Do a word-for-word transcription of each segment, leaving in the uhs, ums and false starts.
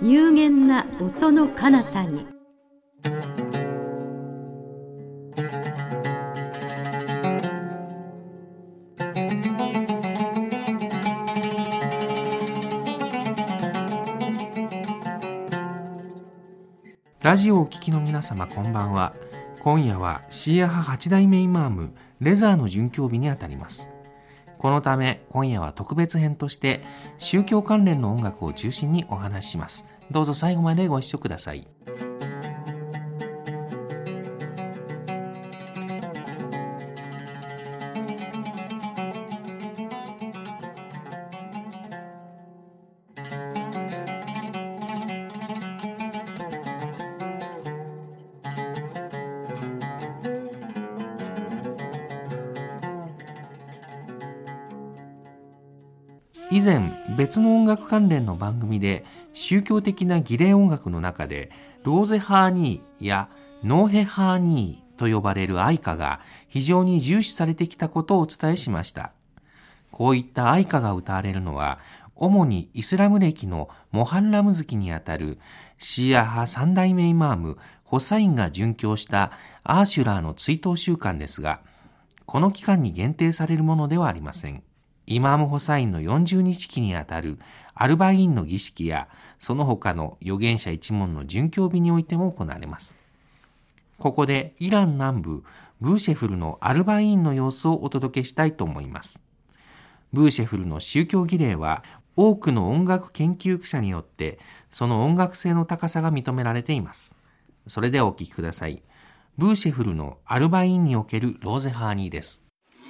幽玄な音の彼方に。 ラジオをお聞きの皆様、こんばんは。今夜はシーア派はち代目イマームレザーの殉教日にあたります。このため今夜は特別編として宗教関連の音楽を中心にお話しします。どうぞ最後までご一緒ください。以前別の音楽関連の番組で宗教的な儀礼音楽の中でローゼハーニーやノーヘハーニーと呼ばれる愛歌が非常に重視されてきたことをお伝えしました。こういった愛歌が歌われるのは主にイスラム歴のモハンラム月にあたるシーア派三代目イマームホサインが殉教したアーシュラーの追悼週間ですが、この期間に限定されるものではありません。イマーム・ホサインのよんじゅうにち忌にあたるアルバイーンの儀式やその他の預言者一門の殉教日においても行われます。ここでイラン南部ブーシェフルのアルバイーンの様子をお届けしたいと思います。ブーシェフルの宗教儀礼は多くの音楽研究者によってその音楽性の高さが認められています。それではお聴きください。ブーシェフルのアルバイーンにおけるローゼハーニーです。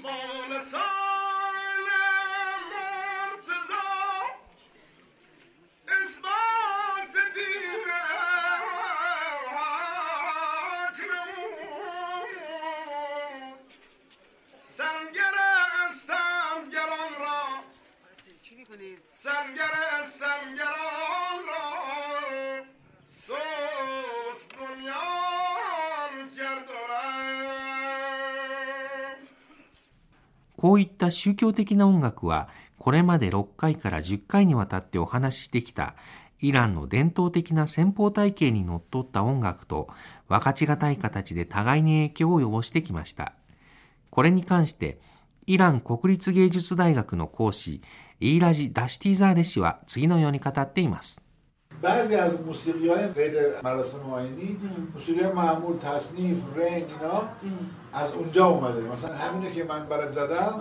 こういった宗教的な音楽はこれまでろっかいからじゅっかいにわたってお話ししてきたイランの伝統的な戦法体系にのっとった音楽と分かちがたい形で互いに影響を及ぼしてきました。これに関してイラン国立芸術大学の講師イーラジ・ダシティザーデ氏は次のように語っています。 بعضی از موسیقی‌های غیر مراسم آیینی موسیقی‌های معمول تصنیف رنگ اینا از اونجا اومده. مثلا همینه که من برات زدم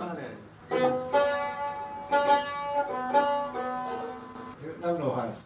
اینم نوح هست.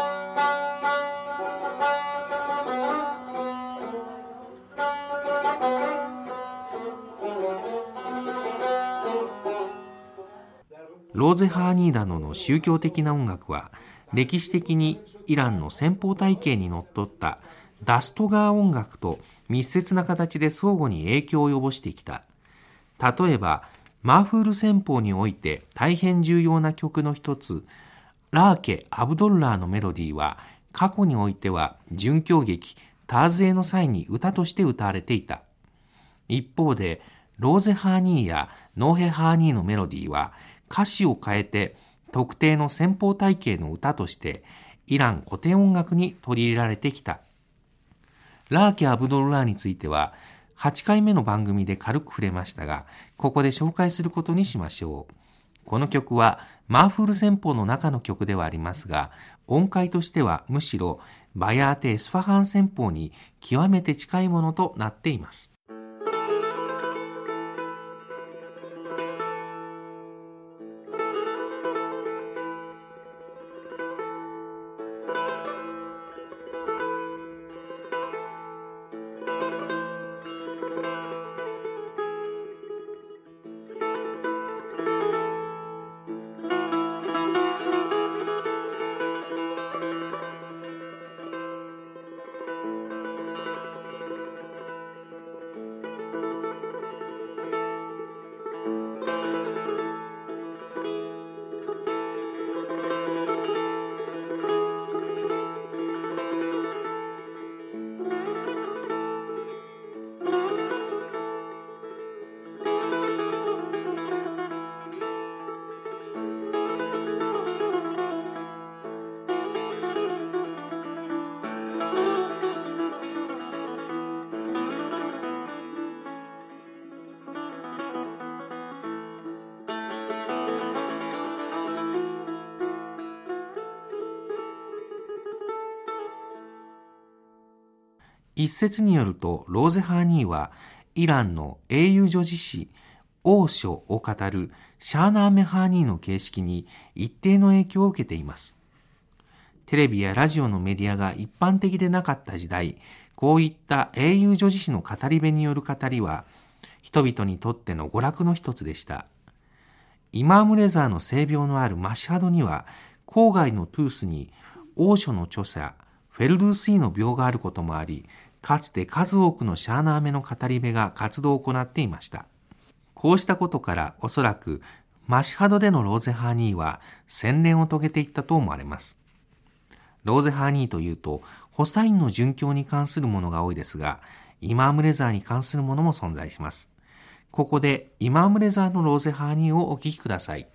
ローゼハーニーなどの宗教的な音楽は歴史的にイランの戦法体系にのっとったダストガー音楽と密接な形で相互に影響を及ぼしてきた。例えばマーフール戦法において大変重要な曲の一つラーケ・アブドッラーのメロディーは過去においては殉教劇ターズエの際に歌として歌われていた。一方でローゼハーニーやノーヘハーニーのメロディーは歌詞を変えて特定の戦法体系の歌としてイラン古典音楽に取り入れられてきた。ラーケ・アブドルラーについてははちかいめの番組で軽く触れましたが、ここで紹介することにしましょう。この曲はマーフール戦法の中の曲ではありますが、音階としてはむしろバヤーテ・エスファハン戦法に極めて近いものとなっています。 一説によると、ローゼハーニーはイランの英雄女子誌王書を語るシャーナーメハーニーの形式に一定の影響を受けています。テレビやラジオのメディアが一般的でなかった時代、こういった英雄女子誌の語り部による語りは人々にとっての娯楽の一つでした。イマームレザーの聖廟のあるマシハドには、郊外のトゥースに王書の著者フェルドゥースイの廟があることもあり、かつて数多くのシャーナーメの語り部が活動を行っていました。こうしたことからおそらくマシハドでのローゼハーニーは洗練を遂げていったと思われます。ローゼハーニーというとホサインの殉教に関するものが多いですが、イマームレザーに関するものも存在します。ここでイマームレザーのローゼハーニーをお聞きください。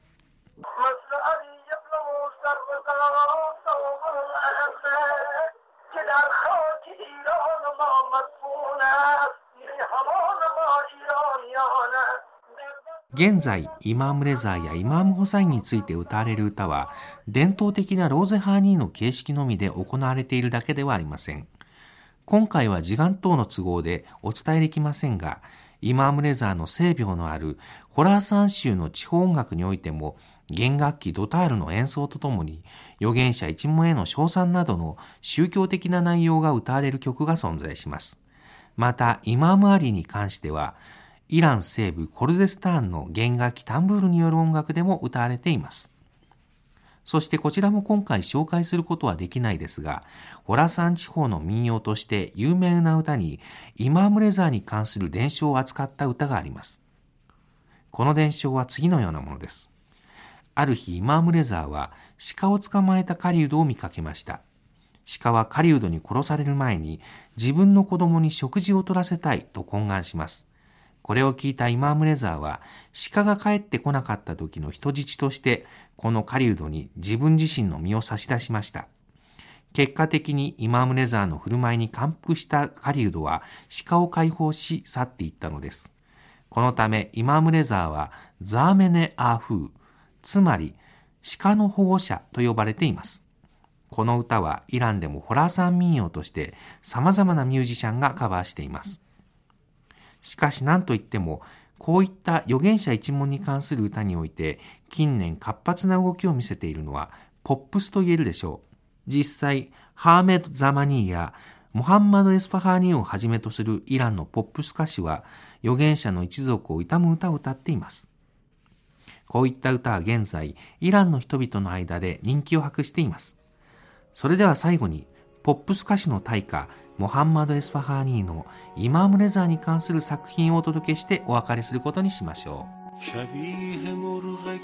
現在、イマームレザーやイマームホサインについて歌われる歌は、伝統的なローゼハーニーの形式のみで行われているだけではありません。今回は時間等の都合でお伝えできませんが、イマームレザーの聖廟のあるホラーサン州の地方音楽においても、弦楽器ドタールの演奏とともに、預言者一門への称賛などの宗教的な内容が歌われる曲が存在します。また、イマームアリに関しては、イラン西部コルデスターンの弦楽器タンブールによる音楽でも歌われています。そしてこちらも今回紹介することはできないですが、ホラサン地方の民謡として有名な歌にイマームレザーに関する伝承を扱った歌があります。この伝承は次のようなものです。ある日、イマームレザーは鹿を捕まえた狩人を見かけました。鹿は狩人に殺される前に自分の子供に食事を取らせたいと懇願します。これを聞いたイマームレザーは、鹿が帰ってこなかった時の人質として、この狩人に自分自身の身を差し出しました。結果的にイマームレザーの振る舞いに感服した狩人は、鹿を解放し去っていったのです。このため、イマームレザーは、ザーメネ・アーフー、つまり、鹿の保護者と呼ばれています。この歌は、イランでもホラーサン民謡として、様々なミュージシャンがカバーしています。しかし何といっても、こういった預言者一門に関する歌において、近年活発な動きを見せているのは、ポップスと言えるでしょう。実際、ハーメド・ザマニーやモハンマド・エスファハーニーをはじめとするイランのポップス歌手は、預言者の一族を悼む歌を歌っています。こういった歌は現在、イランの人々の間で人気を博しています。それでは最後に、ポップス歌手の大家、モハンマド・エスファハーニーのイマームレザーに関する作品をお届けしてお別れすることにしましょう。 شبیه مرغک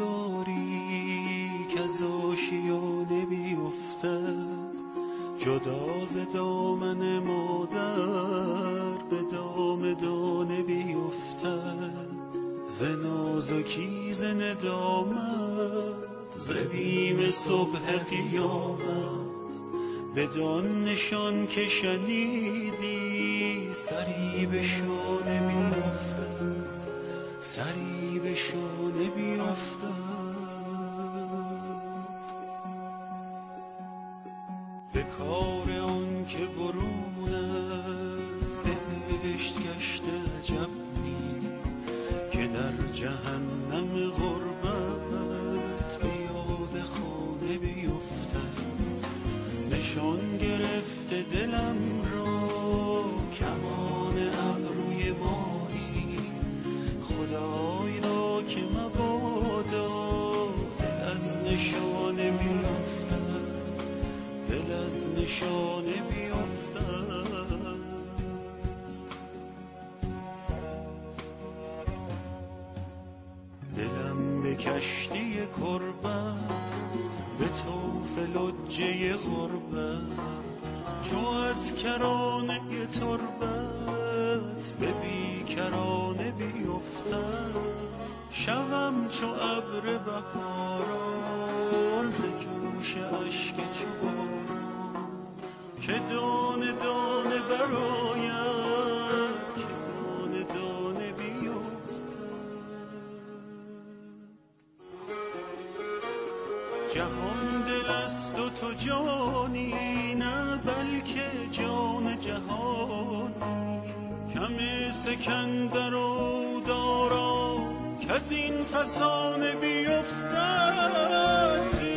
زاری که از آشیانه بیفتد جدا ز دامن مادر به دام دانه بیفتد ز نازکی ز ندامت ز بیم صبح قیامت بدان نشان که شنیدی سری به شانه بیفتد سری به شانه بیفتد به کار آن که برون از بهشت گشته عجب نی که در جهنم غربت به یاد خانه بیفتد نشان گرفته دلم را کمان ابروی ماهی خدایا که مبادا دل از نشانه بیفتد دل از نشانه بیفتد دلم به کشتی کربت به طوف لجه غربت چو از کرانه تربت به بیکرانه بیفتد شوم چو ابر بهاران ز جوش اشک چوبان که دانه دانه برآید که دانه دانه بیفتد جهان دل است و تو جانی، نه بلکه جان جهانی. کم سکندر و دارا که از این فسانه بیفتد،